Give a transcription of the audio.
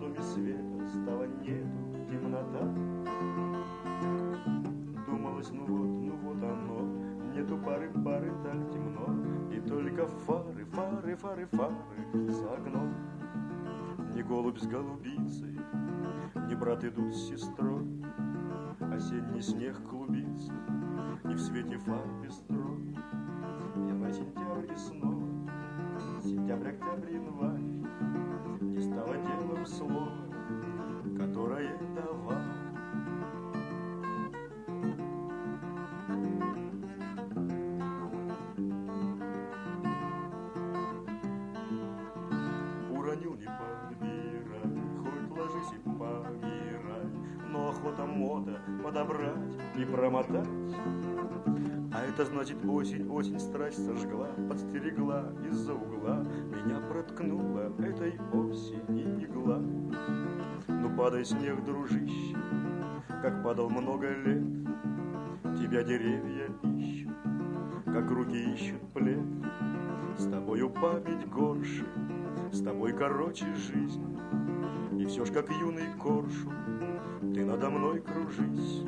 луне света стало нету, темнота. Думалось, ну вот оно, нету пары, так темно, и только фары за окном. Не голубь с голубицей, не брат идут с сестрой, осенний снег клубится, и в свете фар пестро. Январь, сентябрь и снова, сентябрь, октябрь, январь, не стало делом слова, которое давал. Уронил, не подбирай, хоть ложись и помирай, но охота мода подобрать и промотать. А это значит осень страсть сожгла, подстерегла из-за угла, меня проткнула этой осени игла. Ну падай, снег, дружище, как падал много лет, тебя деревья ищут, как руки ищут плед. С тобою память горше, с тобой короче жизнь, и все ж как юный коршун ты надо мной кружись.